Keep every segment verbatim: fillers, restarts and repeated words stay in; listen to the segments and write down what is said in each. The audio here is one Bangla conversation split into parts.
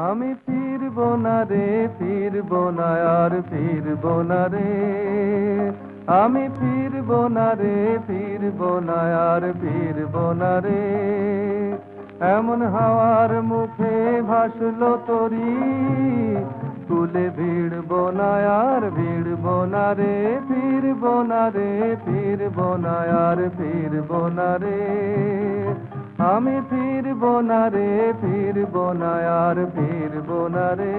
আমি ফিরবো না রে, ফিরবো না আর ফিরবো না রে। আমি ফিরবো না রে, ফিরবো না আর ফিরবো না রে। এমন হাওয়ার মুখে ভাসলো তরি, কুলে ভিড়বো না আর ভিড়বো না রে। ফিরবো না রে, ফিরবো না আর ফিরবো না রে। আমি ফিরবো না রে, ফিরবো না আর ফিরবো না রে।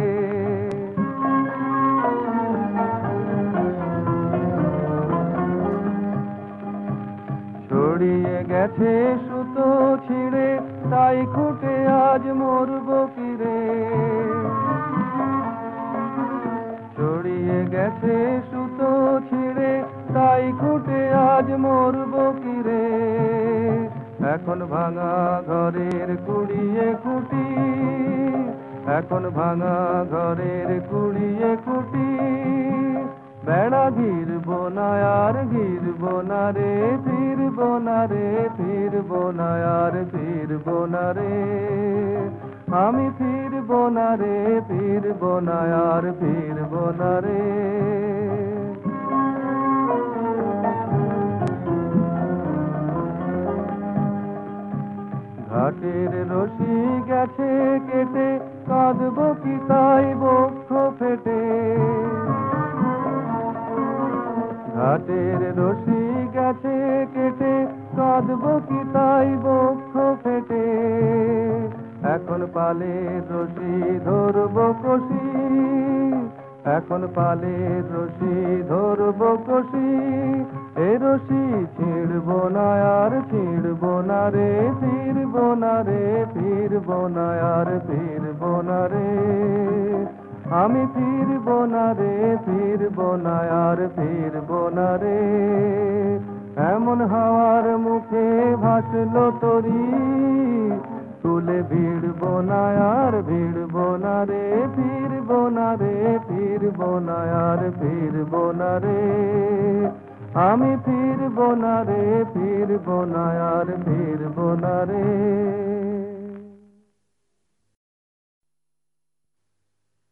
ছড়িয়ে গেছে সুতো ছিঁড়ে, তাই খুঁটে আজ মরবো কিরে। ছড়িয়ে গেছে সুতো ছিঁড়ে, তাই খুঁটে আজ মরবো কিরে। এখন ভাঙা ঘরের কুড়িয়ে খুঁটি, এখন ভাঙা ঘরের কুড়িয়ে খুঁটি। বেড়া ঘিরবো না আর ঘিরবো না রে। ফিরবো না রে, ফিরবো না আর ফিরবো না রে। আমি ফিরবো না রে, ফিরবো না আর ফিরবো না রে। ঘাটের রশি গেছে কেটে, কাঁদবো কি তাই বক্ষ ফেটে। ঘাটের রশি গেছে কেটে, কাঁদবো কি তাই বক্ষ ফেটে। এখন পালে রশি ধরবো কষি, এখন পালে রশি ধরবো কষি। এ রশি ছিঁড়বো না আর ছিঁড়বো না রে। ফিরবো না রে, ফিরবো না আর ফিরবো না রে। আমি ফিরবো না রে, ফিরবো না আর ফিরবো না রে। এমন হাওয়ার মুখে ভাসলো তরি, তুলে ভিড়বো না আর ভিড়বো না রে। ফিরবো না রে, ফিরবো না আর ফিরবো না রে। আমি ফিরবো না রে, ফিরবো না আর ফিরবো না রে।